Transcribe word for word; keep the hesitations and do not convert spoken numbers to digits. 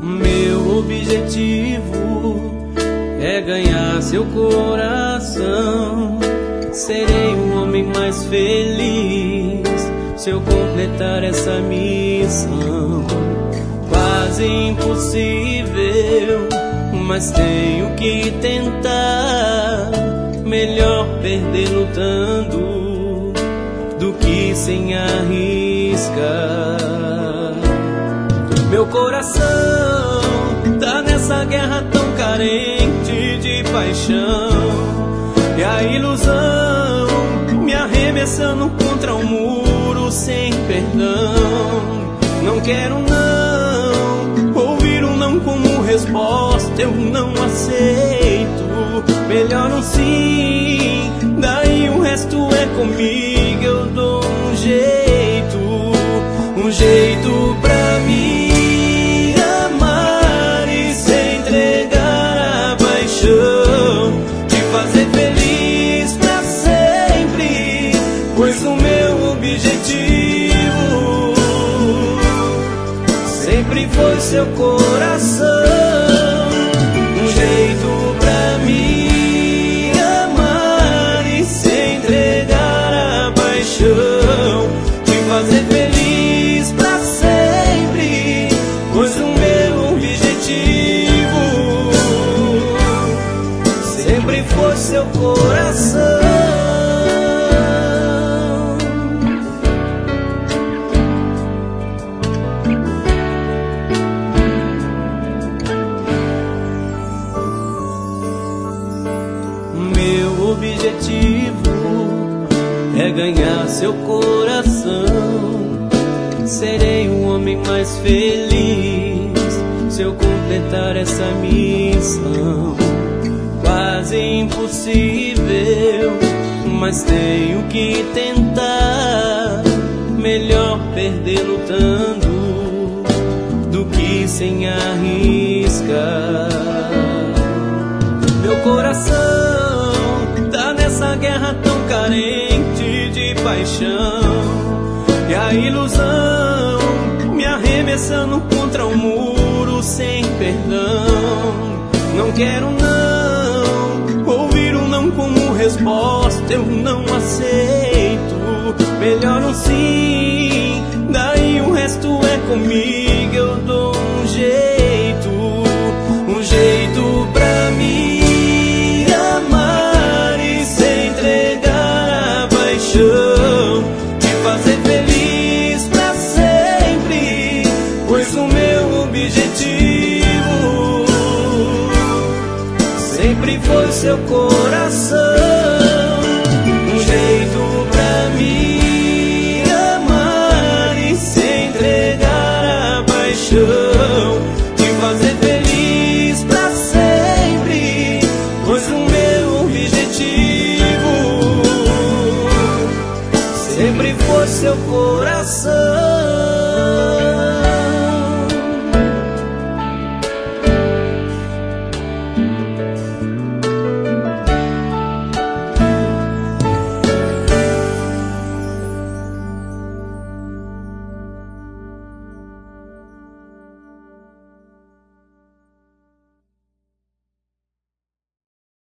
Meu objetivo é ganhar seu coração. Serei um homem mais feliz se eu completar essa missão. Quase impossível, mas tenho que tentar. Melhor perder lutando do que sem arriscar. Meu coração tá nessa guerra tão carente de paixão, e a ilusão me arremessando contra um muro sem perdão. Não quero não ouvir um não como resposta, eu não aceito. Melhor um sim, daí o resto é comigo. Eu dou um jeito, um jeito pra me amar e se entregar à paixão, te fazer feliz pra sempre, pois o meu objetivo sempre foi seu coração. Um jeito pra me amar e se entregar à paixão, te fazer feliz pra sempre, pois o meu objetivo sempre foi seu coração. Meu objetivo é ganhar seu coração. Serei um homem mais feliz se eu completar essa missão. Quase impossível, mas tenho que tentar. Melhor perder lutando do que sem arriscar. Meu coração tá nessa guerra tão carente de paixão, e a ilusão me arremessando contra um muro sem perdão. Não quero não ouvir um não como resposta, eu não aceito. Melhor um sim, daí o resto é comigo. Eu dou um jeito, um jeito pra me amar e se entregar à paixão, te fazer feliz pra sempre, pois o meu objetivo sempre foi seu coração.